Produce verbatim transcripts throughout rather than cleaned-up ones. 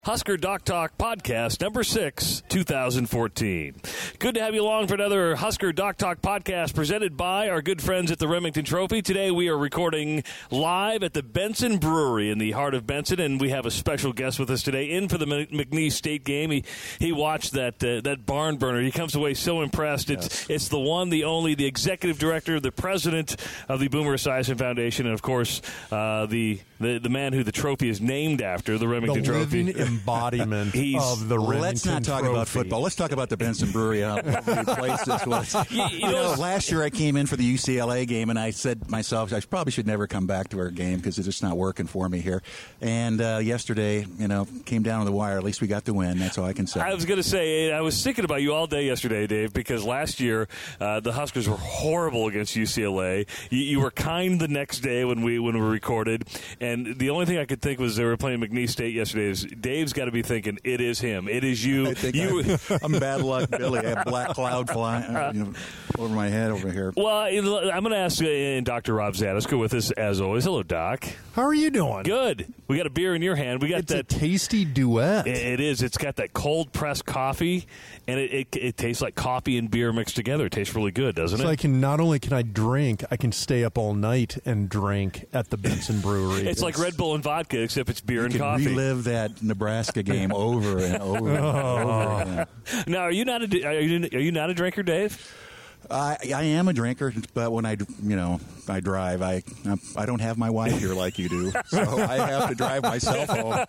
Husker Doc Talk podcast number six, two thousand fourteen. Good to have you along for another Husker Doc Talk podcast presented by our good friends at the Remington Trophy. Today we are recording live at the Benson Brewery in the heart of Benson, and we have a special guest with us today in for the McNeese State game. He he watched that uh, that barn burner. He comes away so impressed. It's yes. it's the one, the only, the executive director, the president of the Boomer Esiason Foundation, and of course uh, the, the the man who the trophy is named after, the Remington the Trophy. Living embodiment of the Remington Let's not talk Trophy. about football. Let's talk about the Benson Brewery. How lovely place this was. You, you know, last year I came in for the U C L A game, and I said to myself, I probably should never come back to our game because it's just not working for me here. And uh, yesterday, you know, came down to the wire. At least we got the win. That's all I can say. I was going to say, I was thinking about you all day yesterday, Dave, because last year uh, the Huskers were horrible against U C L A. You, you were kind the next day when we when we recorded, and the only thing I could think was they were playing McNeese State yesterday. Is Dave's got to be thinking, it is him. It is you. I think you. I'm, I'm bad luck, Billy. I have black cloud flying uh, you know, over my head over here. Well, I'm going to ask uh, Doctor Rob Zadiska with us as always. Hello, Doc. How are you doing? Good. We got a beer in your hand. We got it's that a tasty duet. It, it is. It's got that cold pressed coffee, and it, it it tastes like coffee and beer mixed together. It tastes really good, doesn't so it? I can not only can I drink, I can stay up all night and drink at the Benson Brewery. It's, it's like Red Bull and vodka, except it's beer you and can coffee. Relive that Nebraska game over and over and oh. over again. Now, are you not a are you, are you not a drinker, Dave? I, I am a drinker, but when I, you know, I drive, I I don't have my wife here like you do, so I have to drive myself home.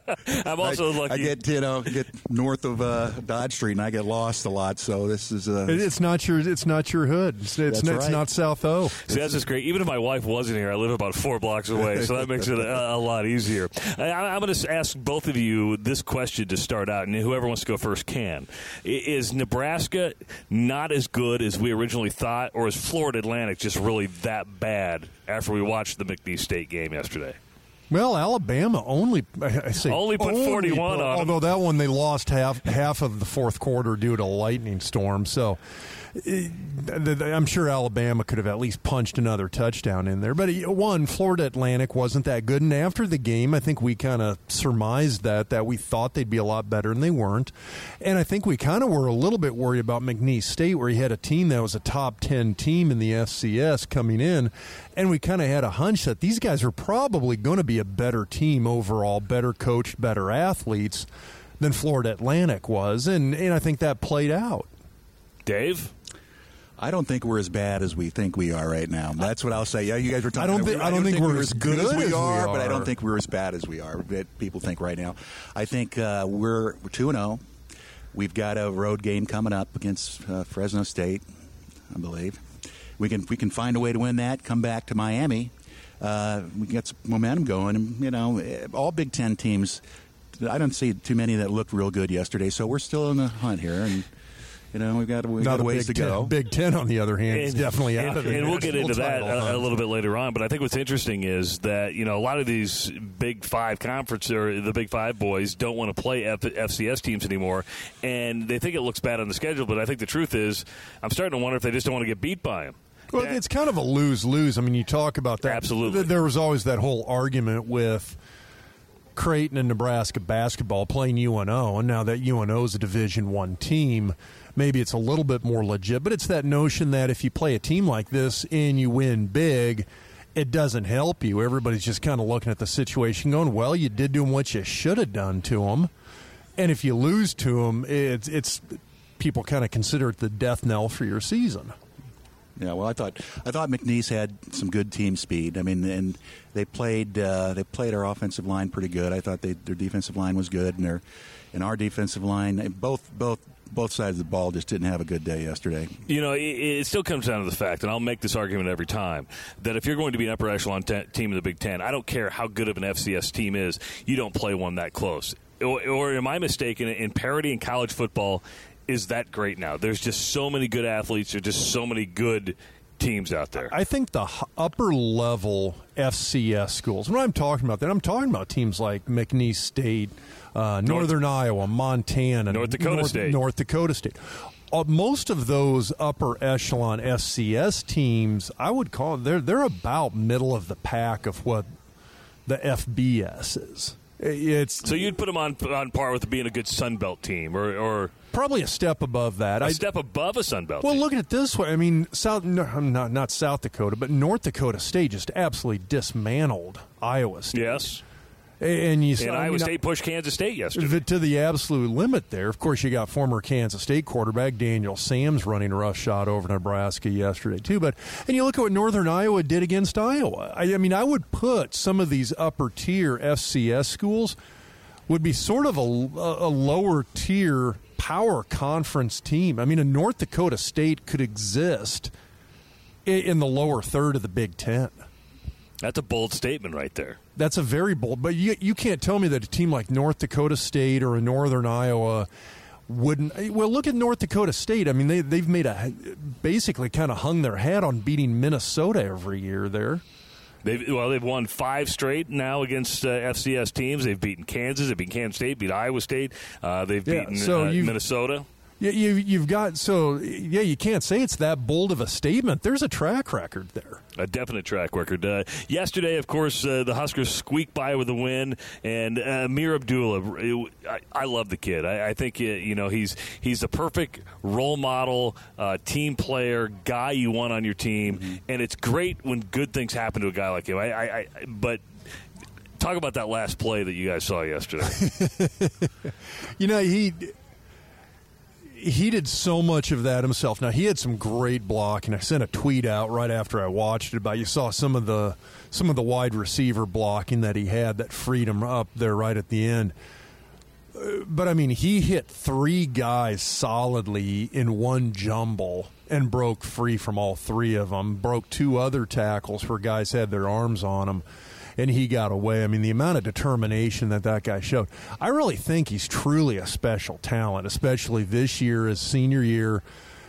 I'm also I, lucky. I get, you know, get north of uh, Dodge Street, and I get lost a lot. So this is uh, it's not your it's not your hood. It's it's, That's it's right. not South O. See, that's just great. Even if my wife wasn't here, I live about four blocks away, so that makes it a, a lot easier. I, I'm going to ask both of you this question to start out, and whoever wants to go first can. Is Nebraska not as good as we originally thought, or is Florida Atlantic just really that bad after we watched the McNeese State game yesterday? Well, Alabama only I say only put only forty-one put, on them. Although that one they lost half half of the fourth quarter due to a lightning storm. So I'm sure Alabama could have at least punched another touchdown in there. But one, Florida Atlantic wasn't that good. And after the game, I think we kind of surmised that, that we thought they'd be a lot better, and they weren't. And I think we kind of were a little bit worried about McNeese State, where you had a team that was a top ten team in the F C S coming in. And we kind of had a hunch that these guys are probably going to be a better team overall, better coached, better athletes than Florida Atlantic was. And, and I think that played out. Dave? I don't think we're as bad as we think we are right now. That's what I'll say. Yeah, you guys were talking. I don't think. I don't think, think we're as good as we, as we are, are, but I don't think we're as bad as we are. That people think right now. I think uh, we're we're two and zero. We've got a road game coming up against uh, Fresno State, I believe. We can we can find a way to win that. Come back to Miami. Uh, we can get some momentum going. And you know, all Big Ten teams. I don't see too many that looked real good yesterday. So we're still in the hunt here, and. You know, we've got, we've got a ways to go. Big Ten, on the other hand, is definitely and, out of it. And we'll get into that a, a little bit later on. But I think what's interesting is that, you know, a lot of these Big Five conference or the Big Five boys don't want to play F- FCS teams anymore. And they think it looks bad on the schedule. But I think the truth is, I'm starting to wonder if they just don't want to get beat by them. Well, that, it's kind of a lose-lose. I mean, you talk about that. Absolutely. There was always that whole argument with Creighton and Nebraska basketball playing U N O, and now that U N O is a Division One team, maybe it's a little bit more legit. But it's that notion that if you play a team like this and you win big, it doesn't help you. Everybody's just kind of looking at the situation going, well, you did to them what you should have done to them. And if you lose to them, it's, it's people kind of consider it the death knell for your season. Yeah, well, I thought I thought McNeese had some good team speed. I mean, and they played uh, they played our offensive line pretty good. I thought they, their defensive line was good, and their and our defensive line both both both sides of the ball just didn't have a good day yesterday. You know, it, it still comes down to the fact, and I'll make this argument every time, that if you're going to be an upper echelon te- team in the Big Ten, I don't care how good of an F C S team is, you don't play one that close. Or, or am I mistaken? In parity in college football is that great now. There's just so many good athletes. There's just so many good teams out there. I think the upper level F C S schools, when I'm talking about that, I'm talking about teams like McNeese State, uh, Northern North, Iowa, Montana, North Dakota North, State. North Dakota State. Uh, most of those upper echelon F C S teams, I would call they're they're about middle of the pack of what the F B S is. It's so you'd put them on on par with being a good Sun Belt team, or, or probably a step above that. a I, step above a Sun Belt well, team. look at it this way. I mean, South no, not not South Dakota, but North Dakota State just absolutely dismantled Iowa State. Yes. And you saw And I Iowa mean, State pushed Kansas State yesterday. the, to the absolute limit there. Of course, you got former Kansas State quarterback Daniel Sams running roughshod over Nebraska yesterday, too. But and you look at what Northern Iowa did against Iowa. I, I mean, I would put some of these upper-tier F C S schools would be sort of a, a lower-tier power conference team. I mean, a North Dakota State could exist in, in the lower third of the Big Ten. That's a bold statement right there. That's a very bold, but you you can't tell me that a team like North Dakota State or a Northern Iowa wouldn't. Well, look at North Dakota State. I mean, they they've made a basically kind of hung their hat on beating Minnesota every year there. They've well, they've won five straight now against uh, F C S teams. They've beaten Kansas, they've beaten Kansas State, beat Iowa State. Uh, they've Yeah, beaten so uh, you've- Minnesota. Yeah, you you've got so yeah. You can't say it's that bold of a statement. There's a track record there. A definite track record. Uh, yesterday, of course, uh, the Huskers squeaked by with a win, and uh, Amir Abdullah. It, I, I love the kid. I, I think uh, you know he's he's the perfect role model, uh, team player, guy you want on your team, mm-hmm. and it's great when good things happen to a guy like him. I, I, I but. Talk about that last play that you guys saw yesterday. You know, he he did so much of that himself. Now, he had some great blocking. I sent a tweet out right after I watched it about you saw some of the some of the wide receiver blocking that he had that freed him up there right at the end. But, I mean, he hit three guys solidly in one jumble and broke free from all three of them, broke two other tackles where guys had their arms on them, and he got away. I mean, the amount of determination that that guy showed. I really think he's truly a special talent, especially this year, his senior year.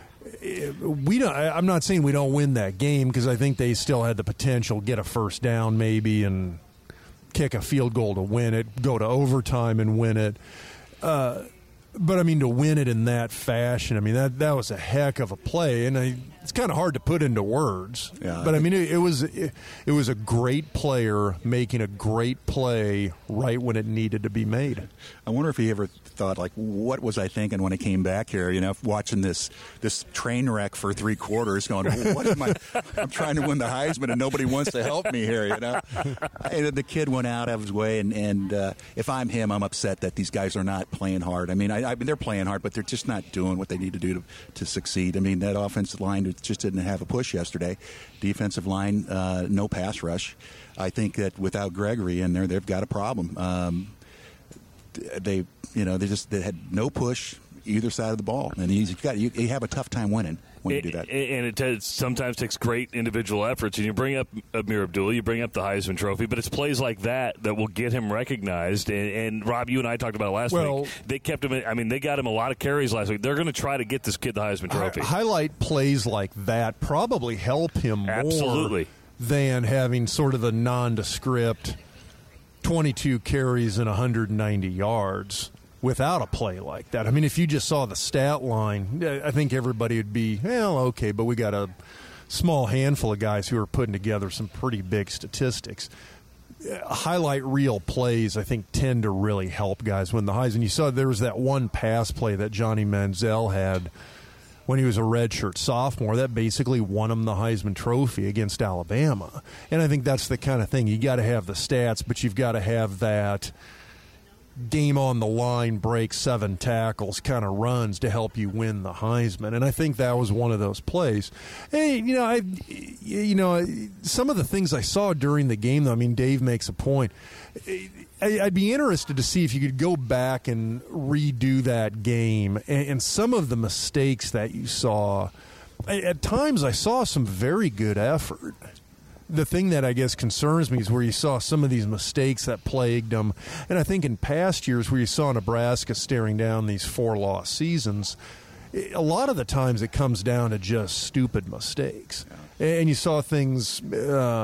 We don't. I'm not saying we don't win that game because I think they still had the potential, get a first down maybe and kick a field goal to win it, go to overtime and win it. Uh, but, I mean, to win it in that fashion, I mean, that, that was a heck of a play. And I, it's kind of hard to put into words. Yeah. But, I mean, it, it was it, it was a great player making a great play right when it needed to be made. I wonder if he ever thought, like, what was I thinking when I came back here, you know, watching this this train wreck for three quarters going, what am I, I'm trying to win the Heisman and nobody wants to help me here, you know. And the kid went out of his way, and, and uh, if I'm him, I'm upset that these guys are not playing hard. I mean, I, I mean, they're playing hard, but they're just not doing what they need to do to, to succeed. I mean, that offensive line just didn't have a push yesterday. Defensive line, uh, no pass rush. I think that without Gregory in there, they've got a problem. Um, they, you know, they just they had no push either side of the ball, and he's got you, you have a tough time winning when you do that. And it t- sometimes takes great individual efforts. And you bring up Amir Abdullah, you bring up the Heisman Trophy, but it's plays like that that will get him recognized. And, and Rob, you and I talked about it last well, week. They kept him. I mean, they got him a lot of carries last week. They're going to try to get this kid the Heisman Trophy. Highlight plays like that probably help him more Absolutely. than having sort of the nondescript twenty-two carries and one hundred ninety yards without a play like that. I mean, if you just saw the stat line, I think everybody would be, well, okay, but we got a small handful of guys who are putting together some pretty big statistics. Highlight reel plays, I think, tend to really help guys win the Heisman. You saw there was that one pass play that Johnny Manziel had when he was a redshirt sophomore that basically won him the Heisman Trophy against Alabama. And I think that's the kind of thing. You got to have the stats, but you've got to have that game on the line, break seven tackles kind of runs to help you win the Heisman. And I think that was one of those plays. Hey, you know, I, you know, some of the things I saw during the game, though, I mean, Dave makes a point. I'd be interested to see if you could go back and redo that game and some of the mistakes that you saw. At times, I saw some very good effort. The thing that I guess concerns me is where you saw some of these mistakes that plagued them. And I think in past years where you saw Nebraska staring down these four-loss seasons, a lot of the times it comes down to just stupid mistakes. And you saw things uh,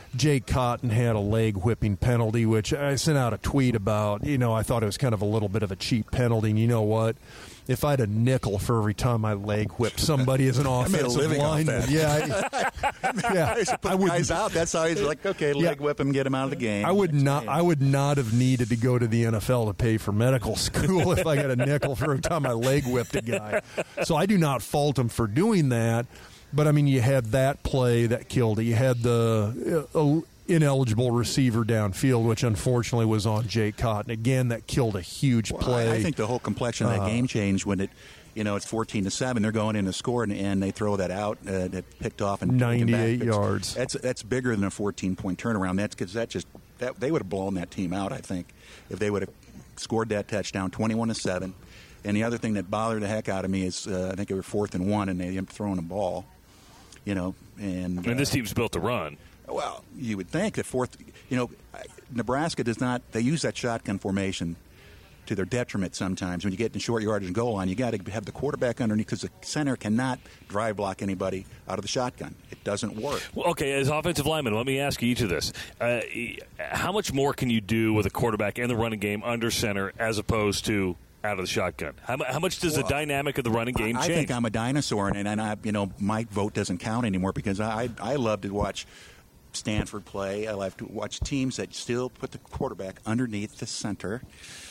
Jake Cotton had a leg whipping penalty, which I sent out a tweet about. You know, I thought it was kind of a little bit of a cheap penalty. And you know what? If I had a nickel for every time I leg whipped somebody as an offensive lineman, yeah, I, yeah, I put I would guys out. That's how he's like, okay, leg yeah, whip him, get him out of the game. I would Next not. game. I would not have needed to go to the N F L to pay for medical school if I got a nickel for every time I leg whipped a guy. So I do not fault him for doing that. But I mean, you had that play that killed it. You had the uh, ineligible receiver downfield, which unfortunately was on Jake Cotton. Again, that killed a huge Well, play. I, I think the whole complexion of that Uh, game changed when it, you know, it's fourteen to seven. They're going in to score, and, and they throw that out, uh, that picked off and ninety-eight back. yards. That's that's bigger than a fourteen point turnaround. That's because that just that they would have blown that team out. I think if they would have scored that touchdown, twenty-one to seven. And the other thing that bothered the heck out of me is uh, I think it was fourth and one, and they ended up throwing a ball. You know, and I mean, this uh, team's built to run. Well, you would think that fourth, you know, Nebraska does not, they use that shotgun formation to their detriment sometimes. When you get in short yardage and goal line, you got to have the quarterback underneath because the center cannot drive block anybody out of the shotgun. It doesn't work. Well, okay, as offensive linemen, let me ask you each of this. Uh, how much more can you do with a quarterback and the running game under center as opposed to out of the shotgun? How, how much does well, the dynamic of the running game I, change? I think I'm a dinosaur, and, and I, you know, my vote doesn't count anymore because I, I love to watch Stanford play. I love to watch teams that still put the quarterback underneath the center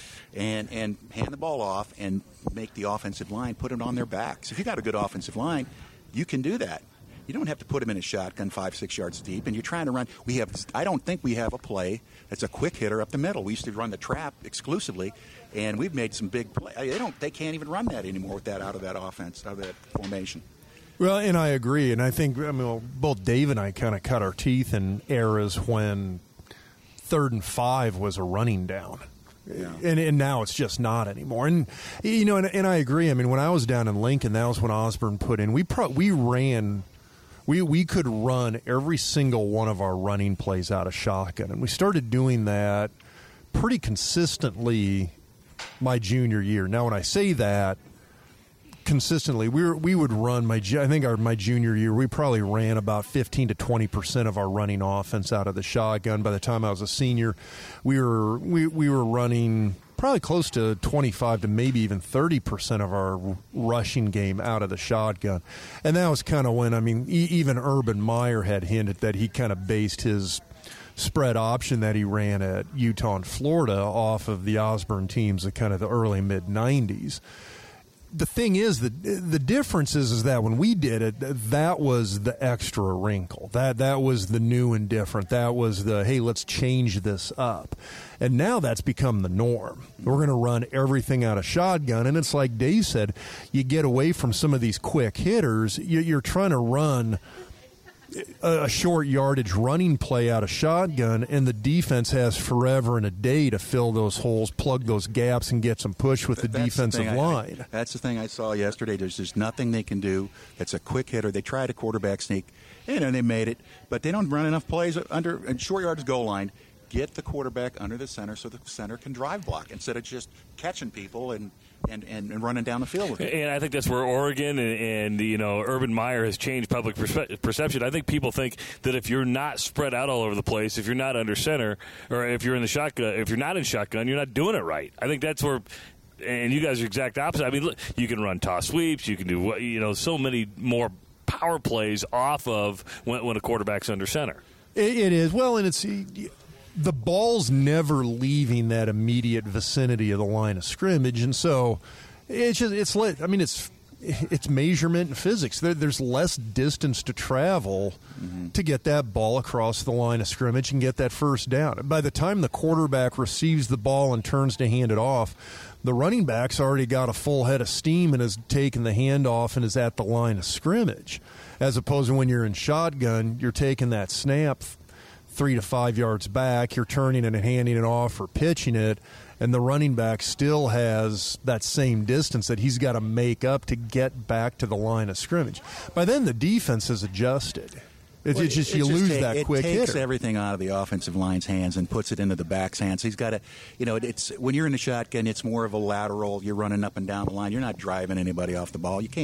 and and hand the ball off and make the offensive line put it on their backs. If you got a good offensive line, you can do that. You don't have to put them in a shotgun five, six yards deep, and you're trying to run. We have. I don't think we have a play that's a quick hitter up the middle. We used to run the trap exclusively, and we've made some big plays. They don't. They can't even run that anymore with that out of that offense, out of that formation. Well, and I agree, and I think I mean both Dave and I kind of cut our teeth in eras when third and five was a running down. Yeah. And, and now it's just not anymore. And you know, and, and I agree. I mean, when I was down in Lincoln, that was when Osborne put in. We pro, we ran. We we could run every single one of our running plays out of shotgun, and we started doing that pretty consistently my junior year. Now, when I say that consistently, we were, we would run my I think our my junior year we probably ran about fifteen to twenty percent of our running offense out of the shotgun. By the time I was a senior, we were we we were running probably close to twenty-five to maybe even thirty percent of our rushing game out of the shotgun. And that was kind of when, I mean, e- even Urban Meyer had hinted that he kind of based his spread option that he ran at Utah and Florida off of the Osborne teams of kind of the early mid nineties. The thing is, the the difference is, is that when we did it, that was the extra wrinkle. That that was the new and different. That was the, hey, let's change this up. And now that's become the norm. We're going to run everything out of shotgun. And it's like Dave said, you get away from some of these quick hitters. You're trying to run a short yardage running play out of shotgun, and the defense has forever and a day to fill those holes, plug those gaps, and get some push with the that's defensive the line. I, I, that's the thing I saw yesterday. There's just nothing they can do. It's a quick hitter. They tried a quarterback sneak, you know, they made it, but they don't run enough plays under a short yardage goal line. Get the quarterback under the center so the center can drive block instead of just catching people and And, and, and running down the field with it. And I think that's where Oregon and, and you know Urban Meyer has changed public perspe- perception. I think people think that if you're not spread out all over the place, if you're not under center, or if you're in the shotgun, if you're not in shotgun, you're not doing it right. I think that's where, and you guys are exact opposite. I mean, look, you can run toss sweeps, you can do you know so many more power plays off of when, when a quarterback's under center. It, it is well, and it's. The ball's never leaving that immediate vicinity of the line of scrimmage, and so it's just it's I mean it's it's measurement and physics. There, there's less distance to travel mm-hmm. to get that ball across the line of scrimmage and get that first down. By the time the quarterback receives the ball and turns to hand it off, the running back's already got a full head of steam and has taken the handoff and is at the line of scrimmage. As opposed to when you're in shotgun, you're taking that snap three to five yards back, you're turning it and handing it off or pitching it, and the running back still has that same distance that he's got to make up to get back to the line of scrimmage. By then, the defense has adjusted. It's, well, it's just it's you just lose take, that it quick hitter. It takes everything out of the offensive line's hands and puts it into the back's hands. He's got to, you know, it's when you're in the shotgun, it's more of a lateral. You're running up and down the line. You're not driving anybody off the ball. You can't.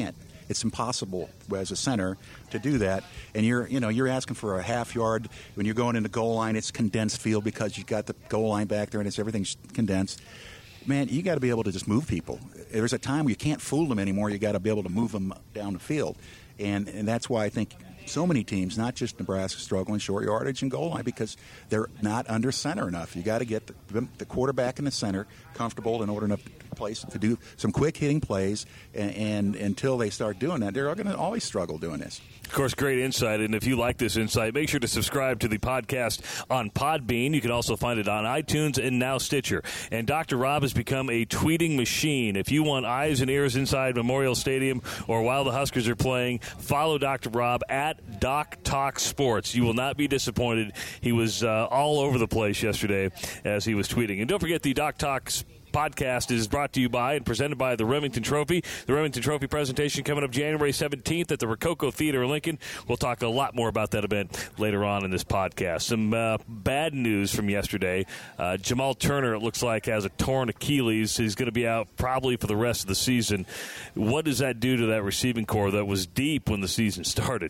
It's impossible as a center to do that. And you're, you know, you're asking for a half yard when you're going into goal line. It's condensed field because you've got the goal line back there and it's everything's condensed. Man, you got to be able to just move people. There's a time where you can't fool them anymore. You got to be able to move them down the field, and and that's why I think so many teams, not just Nebraska, struggle in short yardage and goal line because they're not under center enough. You got to get the, the quarterback in the center comfortable in order enough place to do some quick hitting plays, and, and until they start doing that, they're going to always struggle doing this. Of course, great insight, and if you like this insight, make sure to subscribe to the podcast on Podbean. You can also find it on iTunes and now Stitcher. And Doctor Rob has become a tweeting machine. If you want eyes and ears inside Memorial Stadium or while the Huskers are playing, follow Doctor Rob at Doc Talk Sports. You will not be disappointed. He was uh, all over the place yesterday as he was tweeting. And don't forget, the Doc Talk podcast is brought to you by and presented by the Remington Trophy. The Remington Trophy presentation coming up January seventeenth at the Rococo Theater in Lincoln. We'll talk a lot more about that event later on in this podcast. Some uh, bad news from yesterday. Uh, Jamal Turner, it looks like, has a torn Achilles. He's going to be out probably for the rest of the season. What does that do to that receiving core that was deep when the season started?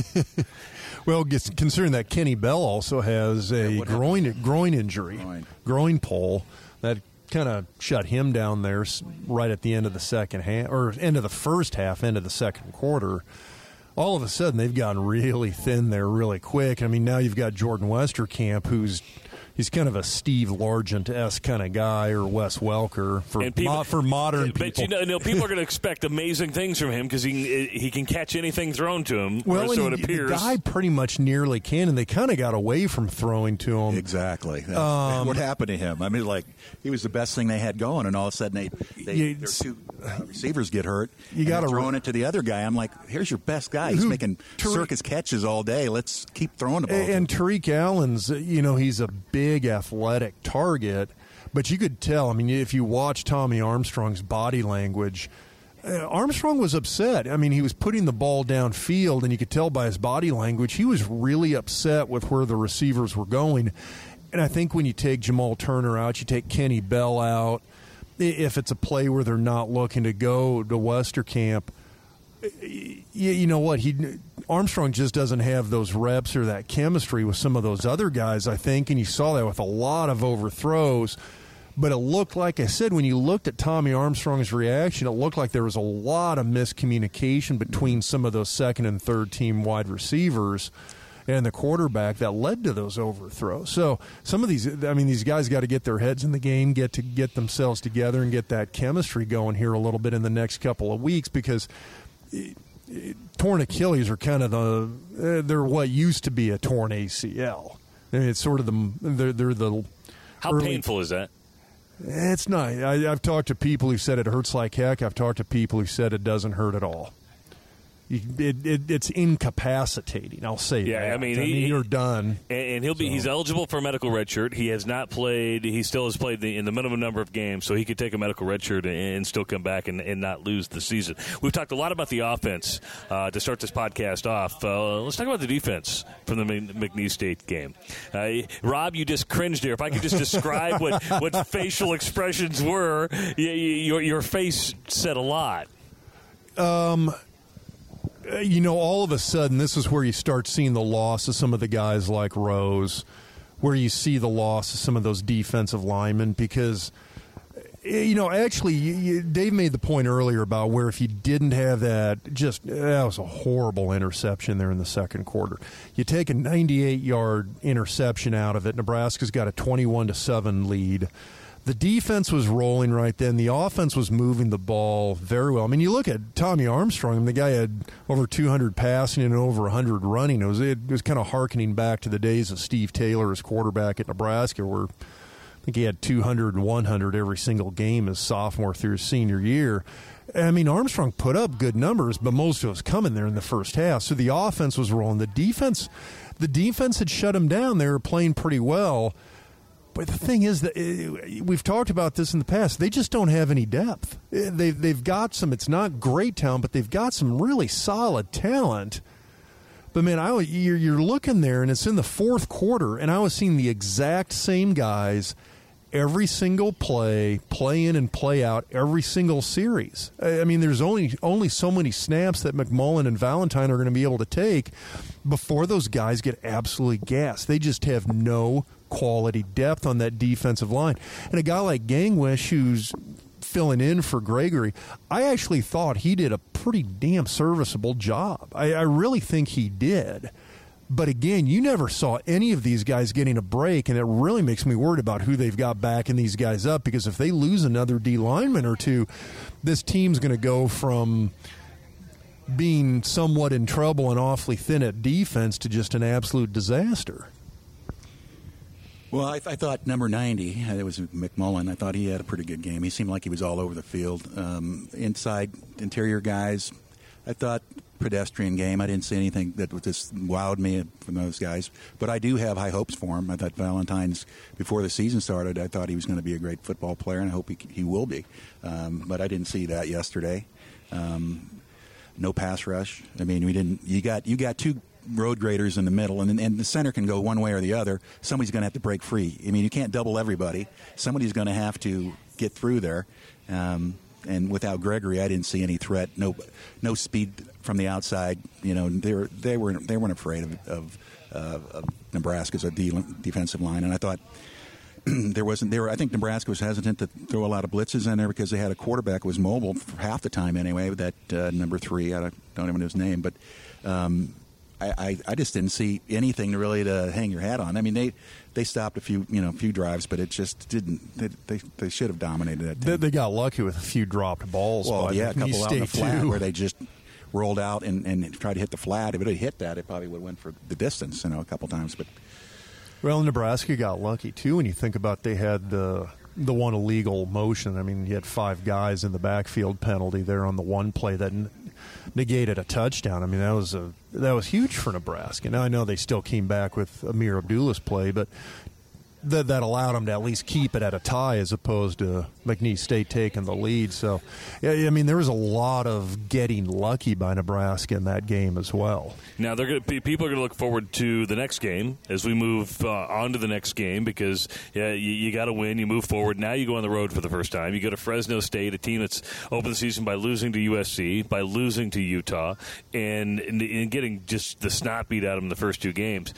Well, considering that Kenny Bell also has a yeah, groin groin injury, groin, groin pull, that kind of shut him down there right at the end of the second half, or end of the first half, end of the second quarter. All of a sudden, they've gotten really thin there really quick. I mean, now you've got Jordan Westerkamp, who's he's kind of a Steve Largent-esque kind of guy, or Wes Welker for people, mo- for modern but people. You know, you know, people are going to expect amazing things from him because he he can catch anything thrown to him. Well, or so it he, appears. The guy pretty much nearly can, and they kind of got away from throwing to him. Exactly. That's Um, what happened to him? I mean, like, he was the best thing they had going, and all of a sudden they, they You- their two uh, receivers get hurt. You and gotta they're throwing re- it to the other guy. I'm like, here's your best guy. He's Who- making Tariq- circus catches all day. Let's keep throwing the ball. to him. And Tariq Allen's, you know, he's a big athletic target, but you could tell, I mean, if you watch Tommy Armstrong's body language, uh, Armstrong was upset. I mean, he was putting the ball downfield, and you could tell by his body language he was really upset with where the receivers were going. And I think when you take Jamal Turner out, you take Kenny Bell out, if it's a play where they're not looking to go to Westerkamp, you, you know what, he Armstrong just doesn't have those reps or that chemistry with some of those other guys, I think, and you saw that with a lot of overthrows. But it looked like, I said, when you looked at Tommy Armstrong's reaction, it looked like there was a lot of miscommunication between some of those second and third team wide receivers and the quarterback that led to those overthrows. So some of these, I mean, these guys got to get their heads in the game, get to get themselves together, and get that chemistry going here a little bit in the next couple of weeks, because it, it, torn Achilles are kind of the, uh, they're what used to be a torn A C L. I mean, it's sort of the, they're, they're the How early, painful is that? It's not. I, I've talked to people who said it hurts like heck. I've talked to people who said it doesn't hurt at all. You, it, it, it's incapacitating. I'll say Yeah, that. I mean, I he- mean you're he- done. And, and he'll be So- he's eligible for a medical red shirt. He has not played. He still has played the, in the minimum number of games, so he could take a medical red shirt and, and still come back and, and not lose the season. We've talked a lot about the offense uh, to start this podcast off. Uh, let's talk about the defense from the McNeese State game. Uh, Rob, you just cringed there. If I could just describe what, what facial expressions were, y- y- your your face said a lot. Um, uh, you know, all of a sudden, this is where you start seeing the loss of some of the guys like Rose, where you see the loss of some of those defensive linemen, because, you know, actually, you, you, Dave made the point earlier about where if you didn't have that, just, that was a horrible interception there in the second quarter. You take a ninety-eight yard interception out of it, Nebraska's got a twenty-one to seven lead. The defense was rolling right then. The offense was moving the ball very well. I mean, you look at Tommy Armstrong, the guy had over two hundred passing and over one hundred running. It was, it was kind of hearkening back to the days of Steve Taylor as quarterback at Nebraska, where I think he had two hundred and one hundred every single game as sophomore through his senior year. I mean, Armstrong put up good numbers, but most of it was coming there in the first half. So the offense was rolling. The defense, the defense had shut him down. They were playing pretty well. But the thing is that uh, we've talked about this in the past. They just don't have any depth. They've they've got some. It's not great talent, but they've got some really solid talent. But man, I you're, you're looking there, and it's in the fourth quarter, and I was seeing the exact same guys every single play, play in and play out, every single series. I mean, there's only only so many snaps that McMullen and Valentine are going to be able to take before those guys get absolutely gassed. They just have no quality depth on that defensive line. And a guy like Gangwish, who's filling in for Gregory, I actually thought he did a pretty damn serviceable job. I, I really think he did. But again, you never saw any of these guys getting a break, and it really makes me worried about who they've got backing these guys up, because if they lose another D lineman or two, this team's going to go from being somewhat in trouble and awfully thin at defense to just an absolute disaster. Well, I, th- I thought number ninety, it was McMullen, I thought he had a pretty good game. He seemed like he was all over the field. Um, inside, interior guys, I thought pedestrian game. I didn't see anything that just wowed me from those guys. But I do have high hopes for him. I thought Valentine's, before the season started, I thought he was going to be a great football player, and I hope he, he will be. Um, but I didn't see that yesterday. Um, no pass rush. I mean, we didn't. You got you got two road graders in the middle, and and the center can go one way or the other. Somebody's going to have to break free. I mean, you can't double everybody. Somebody's going to have to get through there. Um, and without Gregory, I didn't see any threat. No, no speed from the outside. You know, they were they were they weren't afraid of of, uh, of Nebraska's a de- defensive line, and I thought there wasn't there. I think Nebraska was hesitant to throw a lot of blitzes in there because they had a quarterback who was mobile for half the time anyway. That uh, number three, I don't, don't even know his name, but. Um, I, I, I just didn't see anything to really to hang your hat on. I mean, they, they stopped a few you know few drives, but it just didn't. They they, they should have dominated that. They, they got lucky with a few dropped balls. Well, yeah, a couple out in the flat too. where they just rolled out and, and tried to hit the flat. If it had hit that, it probably would have went for the distance, you know, a couple times. But well, Nebraska got lucky too when you think about they had the the one illegal motion. I mean, you had five guys in the backfield penalty there on the one play that n- negated a touchdown. I mean, that was a that was huge for Nebraska. Now I know they still came back with Amir Abdullah's play, but that that allowed them to at least keep it at a tie as opposed to McNeese State taking the lead. So, yeah, I mean, there was a lot of getting lucky by Nebraska in that game as well. Now, they're going to people are going to look forward to the next game as we move uh, on to the next game because yeah, you, you got to win. You move forward. Now you go on the road for the first time. You go to Fresno State, a team that's opened the season by losing to U S C, by losing to Utah, and, and, and getting just the snot beat out of them the first two games.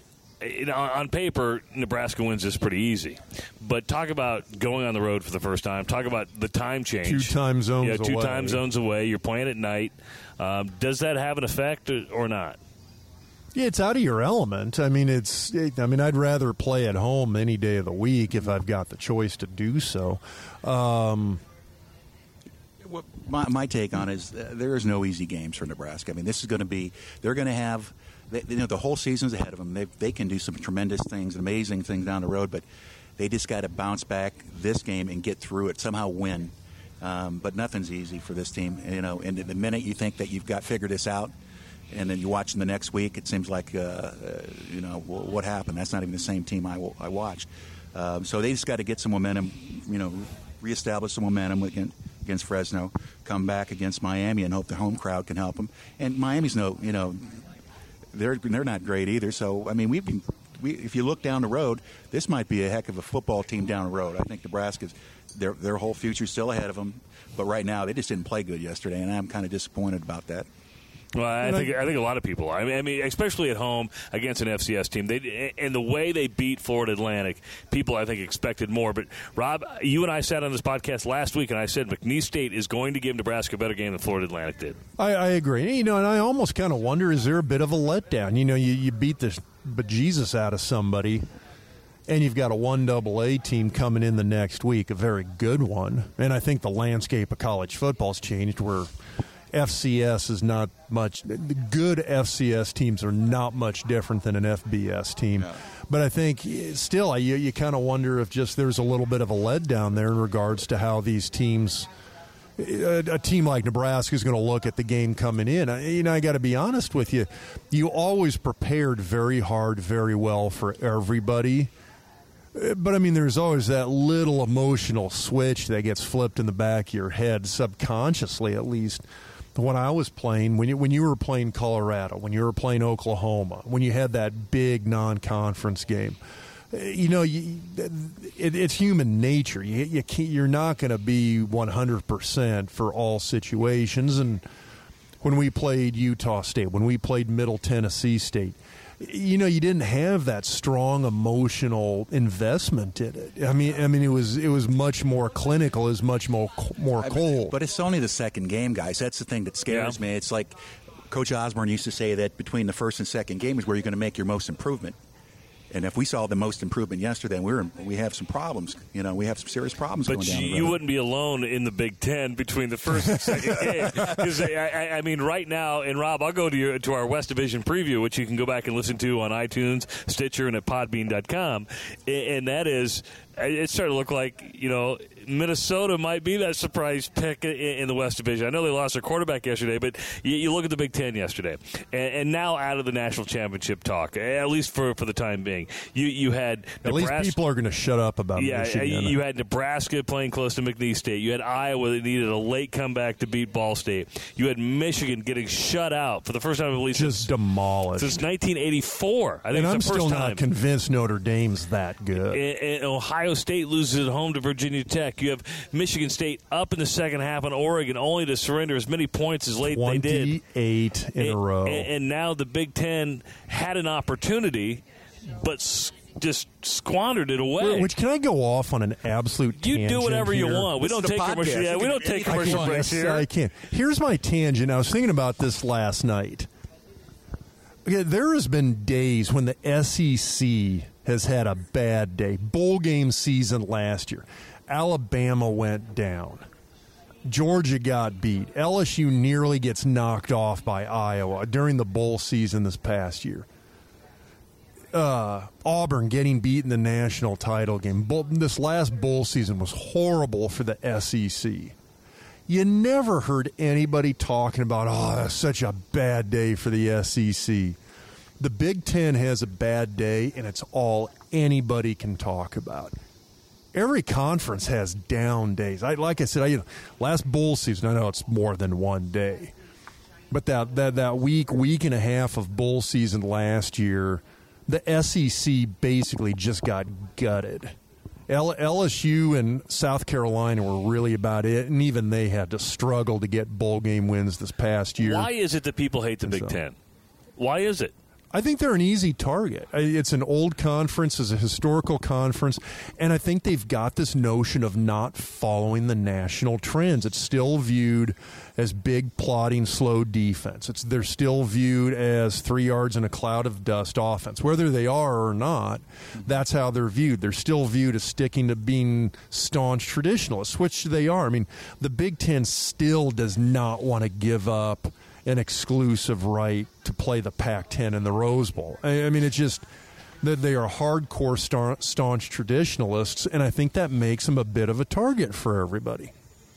On paper, Nebraska wins this pretty easy. But talk about going on the road for the first time. Talk about the time change. Two time zones yeah, away. two time zones away. You're playing at night. Um, does that have an effect or not? Yeah, it's out of your element. I mean, it's. I mean, I'd rather play at home any day of the week if I've got the choice to do so. Um, what my, my take on it is uh, there is no easy games for Nebraska. I mean, this is going to be. They're going to have. They, you know, the whole season's ahead of them. They they can do some tremendous things, amazing things down the road, but they just got to bounce back this game and get through it, somehow win. Um, but nothing's easy for this team, you know. And the minute you think that you've got figured this out, and then you watch them the next week, it seems like uh, uh, you know what happened. That's not even the same team I, I watched. Um, so they just got to get some momentum, you know, reestablish some momentum against, against Fresno, come back against Miami, and hope the home crowd can help them. And Miami's no, you know. They're they're not great either. So I mean, we've been. We, if you look down the road, this might be a heck of a football team down the road. I think Nebraska's their their whole future's still ahead of them. But right now, they just didn't play good yesterday, and I'm kind of disappointed about that. Well, I think I think a lot of people are. I mean, I mean, especially at home against an F C S team. They and the way they beat Florida Atlantic, people I think expected more. But Rob, you and I sat on this podcast last week, and I said McNeese State is going to give Nebraska a better game than Florida Atlantic did. I, I agree. You know, and I almost kind of wonder: is there a bit of a letdown? You know, you, you beat the bejesus out of somebody, and you've got a one double A team coming in the next week, a very good one. And I think the landscape of college football's changed where F C S is not much. The good F C S teams are not much different than an F B S team. No. But I think still, you, you kind of wonder if just there's a little bit of a letdown there in regards to how these teams, a, a team like Nebraska is going to look at the game coming in. I, you know, I got to be honest with you. You always prepared very hard, very well for everybody. But, I mean, there's always that little emotional switch that gets flipped in the back of your head, subconsciously at least. When I was playing, when you, when you were playing Colorado, when you were playing Oklahoma, when you had that big non-conference game, you know, you, it, it's human nature. You, you can't, you're not going to be one hundred percent for all situations. And when we played Utah State, when we played Middle Tennessee State, you know, you didn't have that strong emotional investment in it. I mean, I mean, it was it was much more clinical, it was much more more cold. But it's only the second game, guys. That's the thing that scares yeah. me. It's like Coach Osborne used to say that between the first and second game is where you're going to make your most improvement. And if we saw the most improvement yesterday, we're we have some problems. You know, we have some serious problems. But going down you, the road. you wouldn't be alone in the Big Ten between the first and second game. Because I, I, I mean, right now, and Rob, I'll go to your to our West Division preview, which you can go back and listen to on iTunes, Stitcher, and at podbean dot com. And that is, it's starting to look like, you know, Minnesota might be that surprise pick in the West Division. I know they lost their quarterback yesterday, but you, you look at the Big Ten yesterday, and, and now out of the national championship talk, at least for, for the time being. You you had at Nebraska, least people are going to shut up about yeah, Michigan. You, you had Nebraska playing close to McNeese State. You had Iowa that needed a late comeback to beat Ball State. You had Michigan getting shut out for the first time, at least just since, demolished since nineteen eighty-four. I think and it's I'm the first still time. not convinced Notre Dame's that good. And, and Ohio State loses at home to Virginia Tech. You have Michigan State up in the second half on Oregon, only to surrender as many points as late they did. twenty-eight in and, a row. And, and now the Big Ten had an opportunity, but s- just squandered it away. Which, can I go off on an absolute you tangent do whatever here? you want. We This don't is the take podcast. commercial. Yeah, You we can don't do take anything commercial you want. breaks Yes, here. I can. Here's my tangent. I was thinking about this last night. Okay, there has been days when the S E C has had a bad day. Bowl game season last year. Alabama went down. Georgia got beat. L S U nearly gets knocked off by Iowa during the bowl season this past year. Uh, Auburn getting beat in the national title game. Bowl, this last bowl season was horrible for the S E C. You never heard anybody talking about, oh, that's such a bad day for the S E C. The Big Ten has a bad day, and it's all anybody can talk about. Every conference has down days. I, like I said, I, you know, last bowl season, I know it's more than one day, but that, that, that week, week and a half of bowl season last year, the S E C basically just got gutted. L- LSU and South Carolina were really about it, and even they had to struggle to get bowl game wins this past year. Why is it that people hate the Big So. Ten? Why is it? I think they're an easy target. It's an old conference, it's a historical conference, and I think they've got this notion of not following the national trends. It's still viewed as big, plodding, slow defense. It's they're still viewed as three yards in a cloud of dust offense. Whether they are or not, that's how they're viewed. They're still viewed as sticking to being staunch traditionalists, which they are. I mean, the Big Ten still does not want to give up an exclusive right to play the Pac ten in the Rose Bowl. I, I mean, it's just that they are hardcore sta- staunch traditionalists, and I think that makes them a bit of a target for everybody.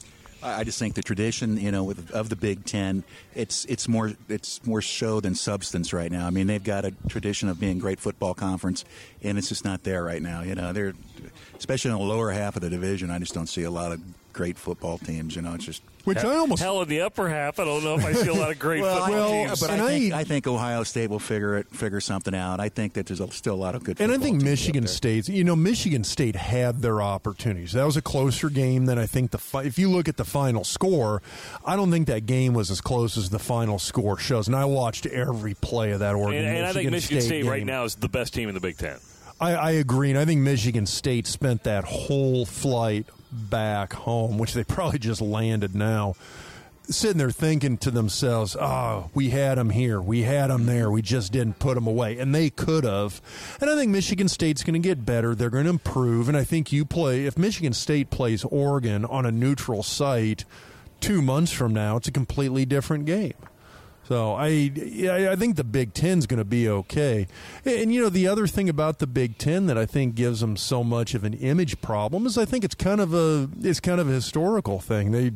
I just think the tradition, you know, with, of the Big Ten, it's it's more it's more show than substance right now. I mean, they've got a tradition of being a great football conference, and it's just not there right now. You know, they're especially in the lower half of the division. I just don't see a lot of great football teams. You know, it's just Which I almost Hell, in the upper half, I don't know if I see a lot of great well, football I, teams. but and I think, I- I think Ohio State will figure it figure something out. I think that there's a, still a lot of good. And I football think teams Michigan up there. State's, you know, Michigan State had their opportunities. That was a closer game than I think the, fi- if you look at the final score, I don't think that game was as close as the final score shows. And I watched every play of that Oregon and, and I think Michigan State, State right game. now is the best team in the Big Ten. I, I agree, and I think Michigan State spent that whole flight back home, which they probably just landed now, sitting there thinking to themselves, oh, we had them here, we had them there, we just didn't put them away. And they could have. And I think Michigan State's going to get better. They're going to improve. And I think you play, if Michigan State plays Oregon on a neutral site two months from now, it's a completely different game. So I, I think the Big Ten's going to be okay. And, you know, the other thing about the Big Ten that I think gives them so much of an image problem is I think it's kind of a it's kind of a historical thing. They,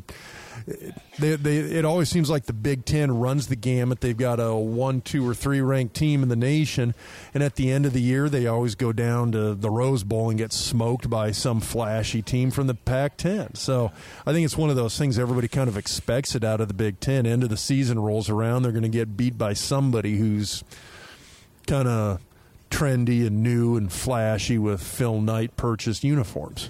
they, they it always seems like the Big Ten runs the gamut. They've got a one, two, or three ranked team in the nation, and at the end of the year, they always go down to the Rose Bowl and get smoked by some flashy team from the Pac ten. So I think it's one of those things everybody kind of expects it out of the Big Ten. End of the season rolls around, they're going to get beat by somebody who's kind of trendy and new and flashy with Phil Knight purchased uniforms.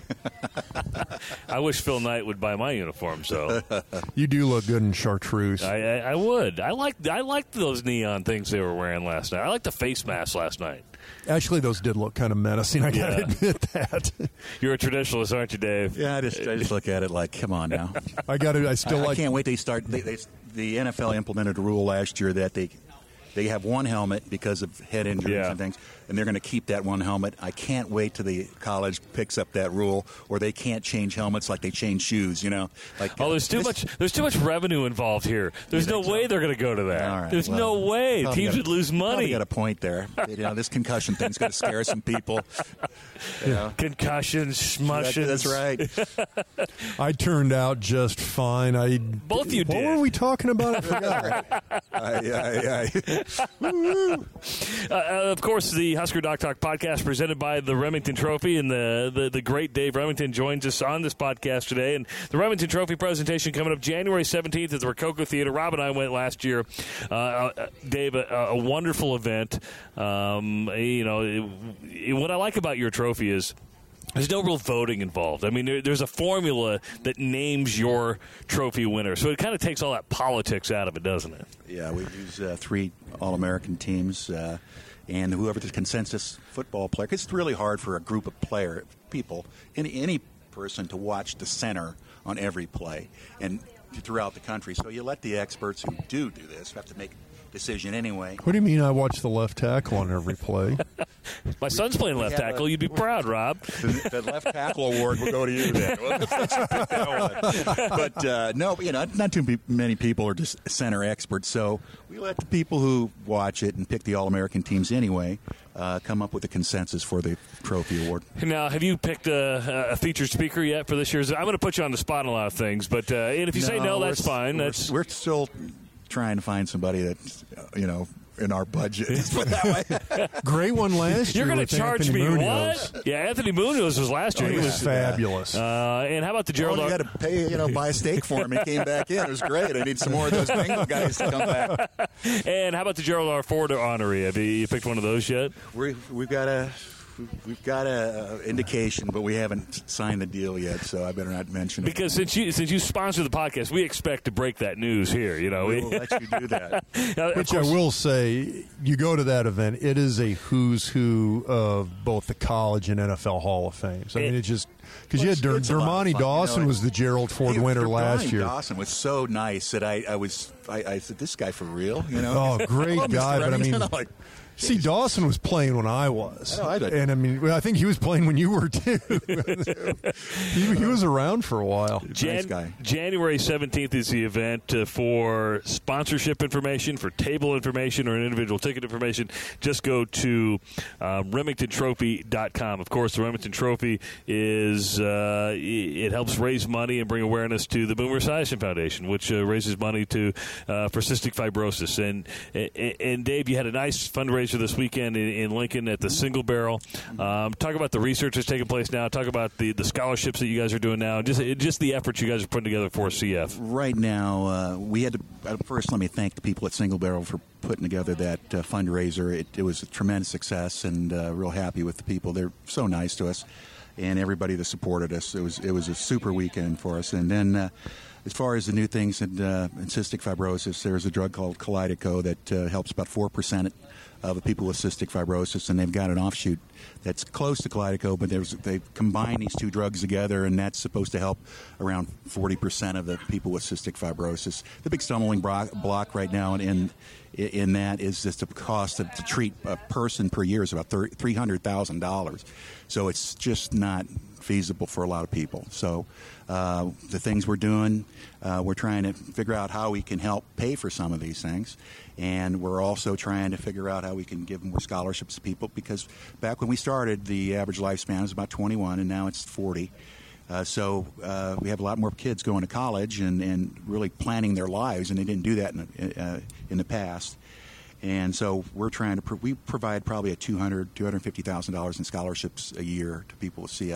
I wish Phil Knight would buy my uniform. So you do look good in chartreuse. I, I, I would. I like I liked those neon things they were wearing last night. I liked the face mask last night. Actually, those did look kind of menacing. I got to Yeah. admit that. You're a traditionalist, aren't you, Dave? Yeah, I just I just look at it like, come on now. I got to. I still I, like. I can't wait. They start. They, they, the N F L implemented a rule last year that they they have one helmet because of head injuries Yeah. and things, and they're going to keep that one helmet. I can't wait till the college picks up that rule, or they can't change helmets like they change shoes. You know, like Oh, there's too this- much. There's too much revenue involved here. There's no way they're going to go to that. All right, there's well, no way probably teams got a- would lose Probably money. got a point there. You know, this concussion thing's going to scare some people. You know? Concussions, smushes. That's right. I turned out just fine. I Both you what did. were we talking about? I forgot. I, I, I, Uh, uh, of course, the Husker Doc Talk podcast presented by the Remington Trophy, and the, the, the great Dave Remington joins us on this podcast today. And the Remington Trophy presentation coming up January seventeenth at the Rococo Theater. Rob and I went last year. Uh, uh, Dave, a, a wonderful event. Um, you know, it, it, what I like about your trophy is there's no real voting involved. I mean, there, there's a formula that names your trophy winner. So it kind of takes all that politics out of it, doesn't it? Yeah, we use uh, three All-American teams, uh, and whoever the consensus football player. 'Cause it's really hard for a group of player people, any any person, to watch the center on every play and throughout the country. So you let the experts who do do this have to make a decision anyway. What do you mean? I watch the left tackle on every play. My son's playing left have a- tackle. You'd be proud, Rob. The, the left tackle award will go to you then. Well, let's pick that one. But uh, no, you know, not too be- many people are just center experts. So we let the people who watch it and pick the All-American teams anyway uh, come up with a consensus for the trophy award. Now, have you picked a, a featured speaker yet for this year's? I'm going to put you on the spot on a lot of things, but uh, and if you say no, we're that's s- fine. We're, That's we're still trying to find somebody that's, uh, you know, in our budget. Let's put it that way. Great one last you're year. going with to charge Anthony me Munoz. what? Yeah, Anthony Munoz was last year. He he was was. fabulous. Uh, and how about the Gerald? Well, you got to pay, you know, buy a steak for him. He came back in. It was great. I need some more of those Bengal guys to come back. And how about the Gerald R. Ford honoree? Have you, you picked one of those yet? We we've got a we've got a indication, but we haven't signed the deal yet, so I better not mention it. Because since you since you sponsor the podcast, we expect to break that news here. You know, We will let you do that. Now, of Which course- I will say, you go to that event, it is a who's who of both the college and N F L Hall of Fames. I mean, It- it just because Well, you it's- had Der- it's a lot of Dermontti fun, you Dawson know, was the Gerald Ford Hey, winner last Dermontti year. Dawson was so nice that I, I was I, I said, "This guy for real?" You know? Oh, great Hello, Mister guy, but I Remington. mean- I'm like, See, Dawson was playing when I was, I know, I did. and I mean, well, I think he was playing when you were too. he, he was around for a while. Jan- Nice guy. January seventeenth is the event. Uh, for sponsorship information, for table information, or individual ticket information, just go to uh, remington trophy dot com. Of course, the Remington Trophy is uh, it helps raise money and bring awareness to the Boomer Esiason Foundation, which uh, raises money to uh, for cystic fibrosis. And, and and Dave, you had a nice fundraiser this weekend in, in Lincoln at the Single Barrel. Um, talk about the research that's taking place now. Talk about the, the scholarships that you guys are doing now. Just just the efforts you guys are putting together for C F. Right now, uh, we had to uh, first. Let me thank the people at Single Barrel for putting together that uh, fundraiser. It, it was a tremendous success, and uh, real happy with the people. They're so nice to us, and everybody that supported us. It was it was a super weekend for us. And then, uh, as far as the new things in, uh, in cystic fibrosis, there's a drug called Kalydeco that uh, helps about four percent of the people with cystic fibrosis, and they've got an offshoot that's close to Kalydeco, but there's, they combine these two drugs together, and that's supposed to help around forty percent of the people with cystic fibrosis. The big stumbling block, block right now in in that is just the cost of, to treat a person per year is about three hundred thousand dollars. So it's just not feasible for a lot of people. So uh, the things we're doing, uh, we're trying to figure out how we can help pay for some of these things. And we're also trying to figure out how we can give more scholarships to people, because back when we started, the average lifespan was about twenty-one, and now it's forty. Uh, so uh, we have a lot more kids going to college and, and really planning their lives, and they didn't do that in the, uh, in the past. And so we're trying to pro- we provide probably a two hundred thousand dollars, two hundred fifty thousand dollars in scholarships a year to people with C F,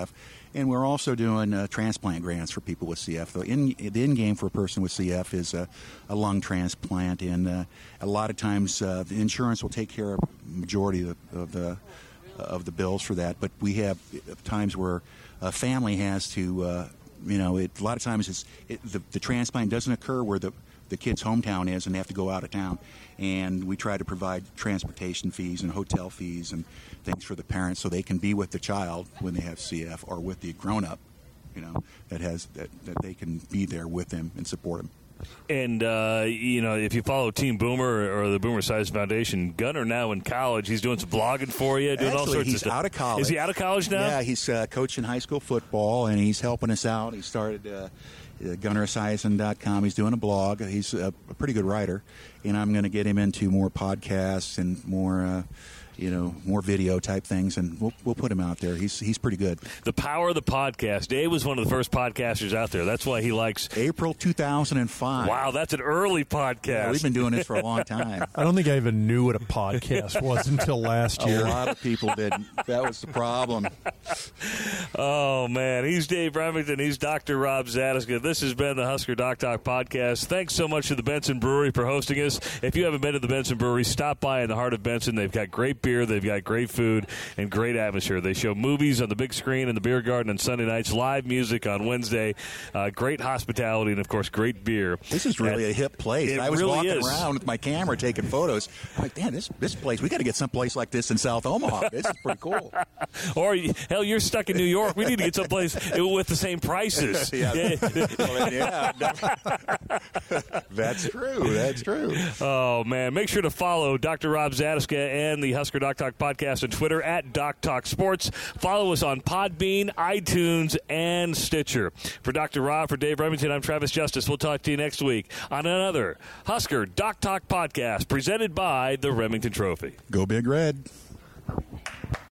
And we're also doing uh, transplant grants for people with C F. The in, the end game for a person with C F is a, a lung transplant, and uh, a lot of times uh, the insurance will take care of the majority of the, of the of the bills for that. But we have times where a family has to, uh, you know, it, a lot of times it's, it, the, the transplant doesn't occur where the the kid's hometown is, and they have to go out of town. And we try to provide transportation fees and hotel fees and things for the parents so they can be with the child when they have C F, or with the grown-up, you know, that has that, that they can be there with them and support them. And, uh, you know, if you follow Team Boomer or the Boomer Science Foundation, Gunner now in college. He's doing some blogging for you, doing Actually, all sorts he's of stuff. out of college. Is he out of college now? Yeah, he's uh, coaching high school football, and he's helping us out. He started uh, uh, Gunner Esiason dot com. He's doing a blog. He's a, a pretty good writer, and I'm going to get him into more podcasts and more, uh, you know, more video type things, and we'll we'll put him out there. He's he's pretty good. The power of the podcast. Dave was one of the first podcasters out there. That's why he likes April two thousand five. Wow, that's an early podcast. Yeah, we've been doing this for a long time. I don't think I even knew what a podcast was until last year. A lot of people didn't. That was the problem. Oh, man. He's Dave Remington. He's Doctor Rob Zatechka. This has been the Husker Doc Talk podcast. Thanks so much to the Benson Brewery for hosting us. If you haven't been to the Benson Brewery, stop by in the heart of Benson. They've got great beer, they've got great food, and great atmosphere. They show movies on the big screen in the beer garden on Sunday nights, live music on Wednesday, uh, great hospitality, and, of course, great beer. This is really and a hip place. It I was really walking is. around with my camera taking photos. I'm like, damn, this, this place, we got to get someplace like this in South Omaha. This is pretty cool. Or, hell, you're stuck in New York. We need to get someplace with the same prices. yeah. Well, yeah. That's true. That's true. Oh, man. Make sure to follow Doctor Rob Zatechka and the Husker Doc Talk podcast on Twitter at Doc Talk Sports. Follow us on Podbean, iTunes, and Stitcher. For Doctor Rob, for Dave Remington, I'm Travis Justice. We'll talk to you next week on another Husker Doc Talk podcast presented by the Remington Trophy. Go Big Red.